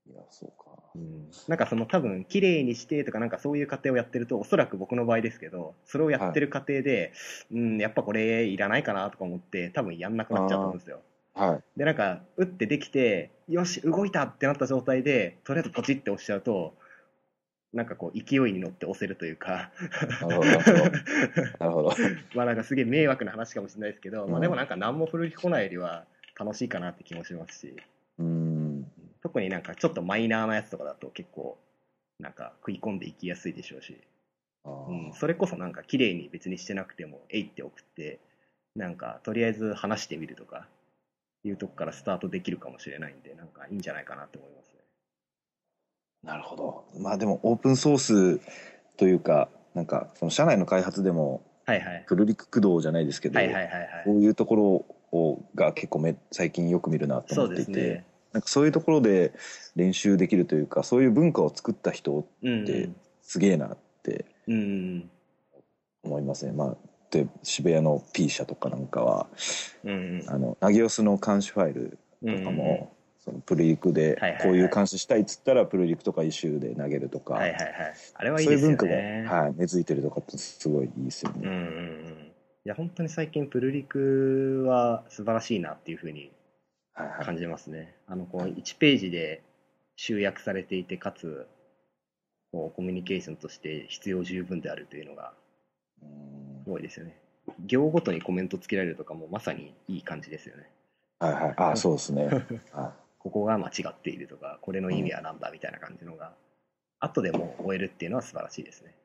いや、そうか。 なんかその多分綺麗にしてとかなんかそういう過程をやってると、おそらく僕の場合ですけど、それをやってる過程で、やっぱこれいらないかなとか思って多分やんなくなっちゃうと思うんですよ。でなんか打ってできてよし動いたってなった状態でとりあえずポチって押しちゃうと、なんかこう勢いに乗って押せるというかなるほどなるほどまあなんかすげえ迷惑な話かもしれないですけど、まあでもなんか何も古着来ないよりは楽しいかなって気もしますし、特になんかちょっとマイナーなやつとかだと結構なんか食い込んでいきやすいでしょうし、それこそなんか綺麗に別にしてなくてもえいって送ってなんかとりあえず話してみるとかいうとこからスタートできるかもしれないんで、なんかいいんじゃないかなって思いますね。 なるほど。まあでもオープンソースというか、なんかその社内の開発でも、プルリク駆動じゃないですけど、こういうところが結構最近よく見るなと思っていて、なんかそういうところで練習できるというか、そういう文化を作った人ってすげえなって思いますね。まあで渋谷の P 社とかなんかは、ナギオスの監視ファイルとかも、そのプルリクでこういう監視したいっつったらプルリクとかイシューで投げるとか、 あれはいいですよね。 そういう文化が、根付いてるとかってすごいいいですよね。 いや本当に最近プルリクは素晴らしいなっていうふうに感じますね。こう1ページで集約されていて、かつこうコミュニケーションとして必要十分であるというのがすごいですよね。行ごとにコメントつけられるとかもまさにいい感じですよね。 そうですね。 ここが間違っているとか、これの意味は何だみたいな感じのが、後でも終えるっていうのは素晴らしいですね。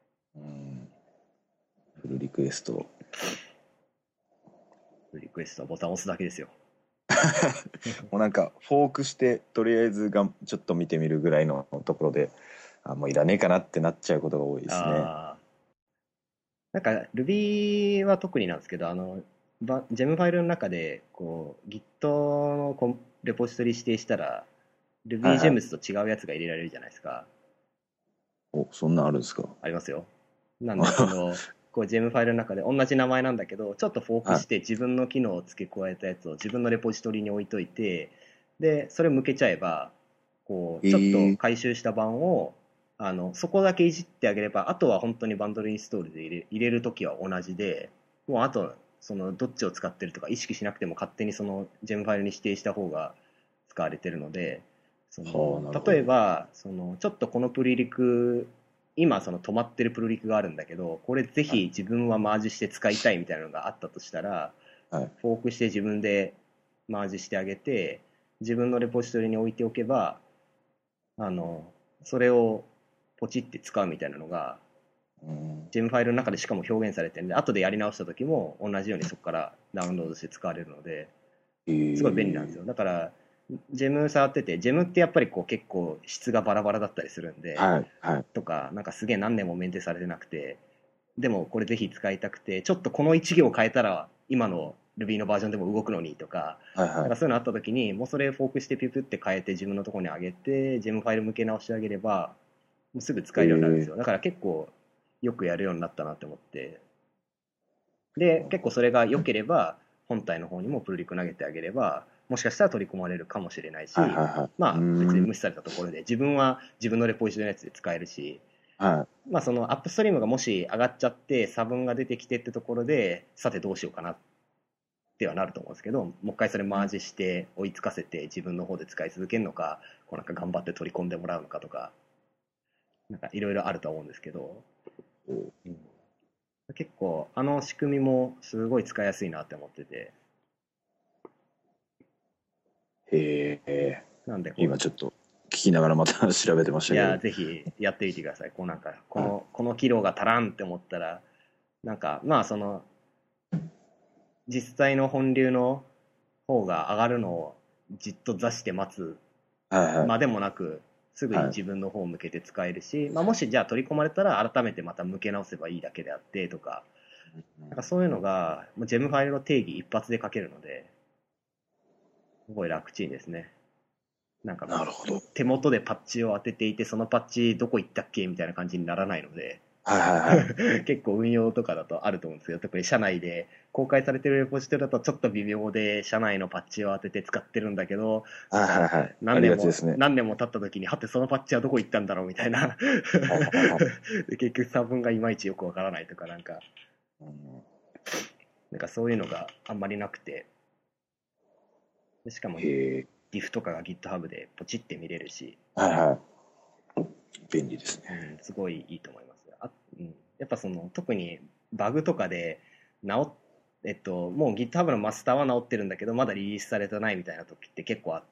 フルリクエスト。 フルリクエストはボタンを押すだけですよ。 もうなんかフォークしてとりあえずちょっと見てみるぐらいのところで、もういらねえかなってなっちゃうことが多いですね。 なんか Ruby は特になんですけど、ジェムファイルの中でこう Git のレポジトリ指定したら RubyGems と違うやつが入れられるじゃないですか。 そんなんあるんですか？ ありますよ。なんでこうジェムファイルの中で同じ名前なんだけどちょっとフォークして自分の機能を付け加えたやつを自分のレポジトリに置いといて、でそれ向けちゃえばこうちょっと回収した版をそこだけいじってあげれば、あとは本当にバンドルインストールで入れるときは同じで、もうあとそのどっちを使ってるとか意識しなくても勝手にそのジェムファイルに指定した方が使われてるので、例えばちょっとこのプリリク今その止まってるプルリクがあるんだけど、これぜひ自分はマージして使いたいみたいなのがあったとしたら、フォークして自分でマージしてあげて自分のレポジトリに置いておけば、それをポチって使うみたいなのが、ジェムファイルの中でしかも表現されてるんで、後でやり直した時も同じようにそこからダウンロードして使われるので、すごい便利なんですよ。だからジェム触ってて、ジェムってやっぱりこう結構質がバラバラだったりするんで、とかなんかすげえ何年もメンテされてなくて、でもこれぜひ使いたくて、ちょっとこの1行変えたら今の Ruby のバージョンでも動くのにとか、なんかそういうのあった時にもうそれフォークしてピュピュって変えて自分のところに上げてジェムファイル向け直してあげればもうすぐ使えるようになるんですよ。だから結構よくやるようになったなって思って、で結構それが良ければ本体の方にもプルリク投げてあげればもしかしたら取り込まれるかもしれないし、まあ別に無視されたところで自分は自分のレポジトリのやつで使えるし、まあそのアップストリームがもし上がっちゃって差分が出てきてってところでさてどうしようかなってはなると思うんですけど、もう一回それマージして追いつかせて自分の方で使い続けるのか、こうなんか頑張って取り込んでもらうのかとか、なんかいろいろあると思うんですけど、結構仕組みもすごい使いやすいなって思ってて。 なんで今ちょっと聞きながらまた調べてましたけど、 いやぜひやってみてください。こうなんかこの機能が足らんって思ったら、なんかまあその実際の本流の方が上がるのをじっと座して待つまでもなく、すぐに自分の方を向けて使えるし、まあ、もしじゃあ取り込まれたら改めてまた向け直せばいいだけであってとか、なんかそういうのがジェムファイルの定義一発で書けるので、すごい楽ちんですね。なんか手元でパッチを当てていてそのパッチどこ行ったっけみたいな感じにならないので、 はいはいはい。 結構運用とかだとあると思うんですけど、特に社内で公開されてるレポジトリだとちょっと微妙で、社内のパッチを当てて使ってるんだけど、 はいはいはい。ありがちですね。 何年も経った時に、はてそのパッチはどこ行ったんだろうみたいな。 はいはいはい。 結局差分がいまいちよくわからないとか、なんかそういうのがあんまりなくて、でしかも diff とかが GitHub でポチって見れるし、 はいはい。便利ですね。すごいいいと思います。やっぱその特にバグとかでもう GitHub のマスターは直ってるんだけどまだリリースされてないみたいな時って結構あって、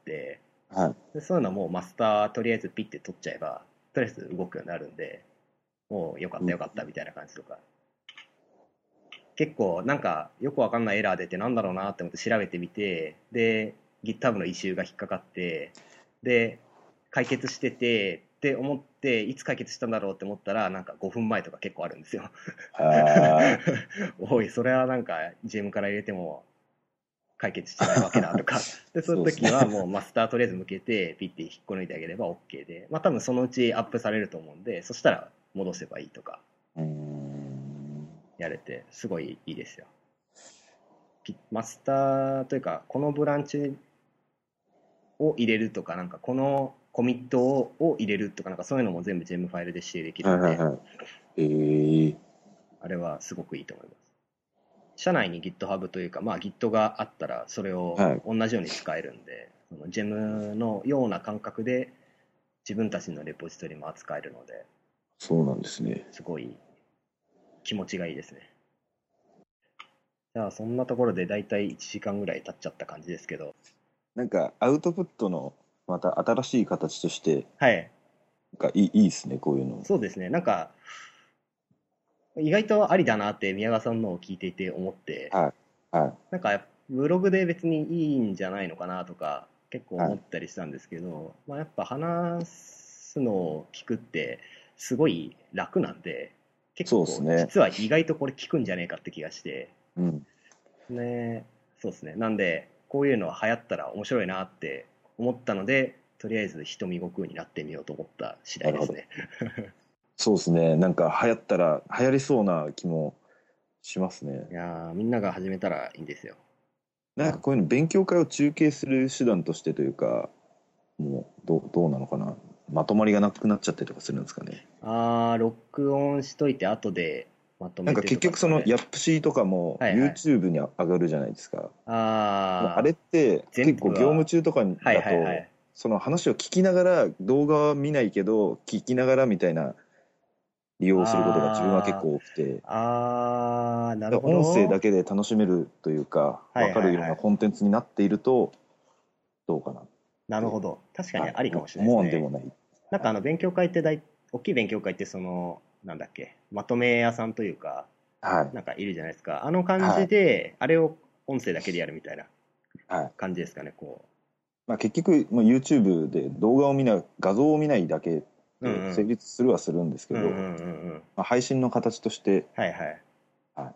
はい、 でそういうのはもうマスターとりあえずピッて取っちゃえばとりあえず動くようになるんで、もうよかったよかったみたいな感じとか、結構なんかよくわかんないエラー出てなんだろうなって思って調べてみて、で GitHub のイシューが引っかかって、で解決しててって思っていつ解決したんだろうって思ったらなんか5分前とか結構あるんですよ。おいそれはなんか GM から入れても解決してないわけだとかでそういう時はもうマスターとりあえず向けてピッて引っこ抜いてあげれば OK で、まあ多分そのうちアップされると思うんで、そしたら戻せばいいとかやれてすごいいいですよ。マスターというかこのブランチを入れるとか、なんかこのコミットを入れるとか、なんかそういうのも全部 GEM ファイルで指定できるので、はいはいはい、あれはすごくいいと思います。社内に GitHub というか、まあ Git があったらそれを同じように使えるんで、その GEM のような感覚で自分たちのレポジトリも扱えるので、 そうなんですね。 すごい気持ちがいいですね。じゃあそんなところでだいたい1時間ぐらい経っちゃった感じですけど、 なんかアウトプットのまた新しい形として、 はい、 なんかいいですね、こういうの。 そうですね、なんか意外とありだなって宮川さんのを聞いていて思って、 はいはい、 なんかブログで別にいいんじゃないのかなとか結構思ったりしたんですけど、はい、まあ、やっぱ話すのを聞くってすごい楽なんで、結構実は意外とこれ聞くんじゃねえかって気がして、 うん、 ね、そうですね。なんでこういうの流行ったら面白いなって思ったので、とりあえず人見悟空になってみようと思った次第ですね。 そうですね。なんか流行ったら流行りそうな気もしますね。 いやみんなが始めたらいいんですよ。 なんかこういうの勉強会を中継する手段としてというか、もうどうなのかな。まとまりがなくなっちゃったりとかするんですかね。 録音しといて後でまとめて、ね、 なんか結局そのヤップシーとかも YouTube に上がるじゃないですか。あれって結構業務中とかだと、その話を聞きながら動画は見ないけど聞きながらみたいな利用することが自分は結構多くて、 なるほど。 音声だけで楽しめるというか分かるようなコンテンツになっているとどうかな。 なるほど、確かにありかもしれないですね。思わんでもない。なんか勉強会って大きい勉強会ってそのなんだっけ、まとめ屋さんというか、なんかいるじゃないですか。あの感じで、あれを音声だけでやるみたいな感じですかね。こう。 まあ、結局、YouTube で動画を画像を見ないだけで成立するはするんですけど、配信の形として、 はいはい。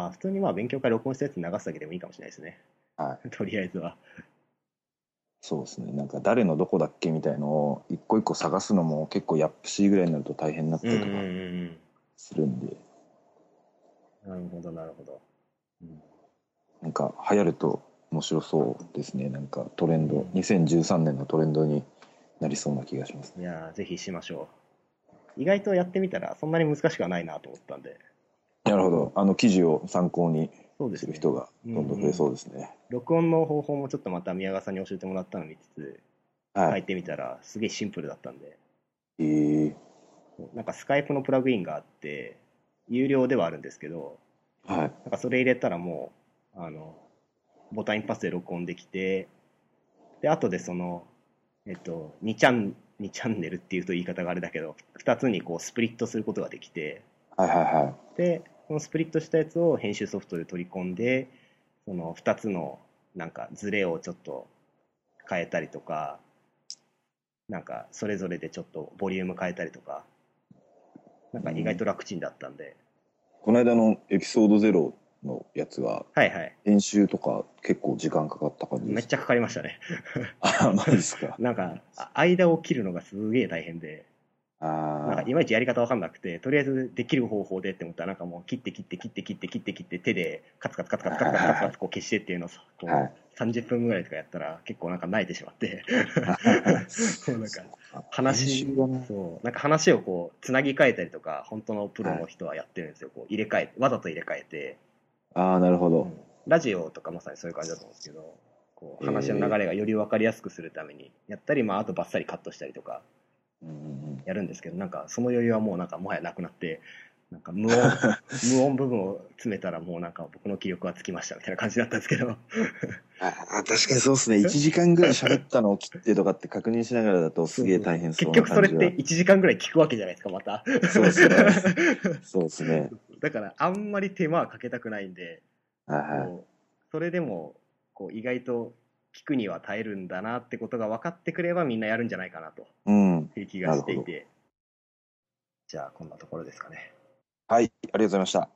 普通にまあ勉強会録音したやつ流すだけでもいいかもしれないですね。はい。とりあえずは。 そうですね。なんか誰のどこだっけみたいのを一個一個探すのも結構ヤップシーぐらいになると大変になったりとかするんで。 なるほどなるほど。 なんか流行ると面白そうですね。なんかトレンド、2013年のトレンドになりそうな気がします、 ね。いやぜひしましょう。意外とやってみたらそんなに難しくはないなと思ったんで。 なるほど。記事を参考にする人がどんどん増えそうですね。 録音の方法もちょっとまた宮川さんに教えてもらったのを見つつ、書いてみたらすげえシンプルだったんで。なんかスカイプのプラグインがあって有料ではあるんですけど、なんかそれ入れたらもうボタン一発で録音できて、で後でその2チャンネルっていうと言い方があれだけど2つにこうスプリットすることができて、でこのスプリットしたやつを編集ソフトで取り込んで、その2つのなんかズレをちょっと変えたりとか、なんかそれぞれでちょっとボリューム変えたりとか、なんか意外と楽ちんだったんで、 この間のエピソード0のやつは、編集とか結構時間かかった感じですか？ めっちゃかかりましたね。 マジですか。 なんか間を切るのがすげえ大変で、 なんかいまいちやり方わかんなくて、とりあえずできる方法でって思ったら、なんかもう切って手でカツカツこう消してっていうのをこう30分ぐらいとかやったら結構なんか慣れてしまってそうなんか話をこうつなぎ替えたりとか、本当のプロの人はやってるんですよ。こうわざと入れ替えて。 なるほど、 ラジオとかまさにそういう感じだと思うんですけど、こう話の流れがより分かりやすくするためにやったり、あとバッサリカットしたりとかやるんですけど、なんかその余裕はもうなんかもはやなくなって、なんか無音部分を詰めたらもうなんか僕の気力はつきましたみたいな感じだったんですけど確かにそうですね。1時間ぐらい喋ったのを切ってとかって確認しながらだとすげえ大変そうな感じは。 結局それって1時間ぐらい聞くわけじゃないですか、また。 そうですね。そうですね。 だからあんまり手間はかけたくないんで、それでもこう意外と聞くには耐えるんだなってことが分かってくればみんなやるんじゃないかなという気がしていて、じゃあこんなところですかね。 はい、ありがとうございました。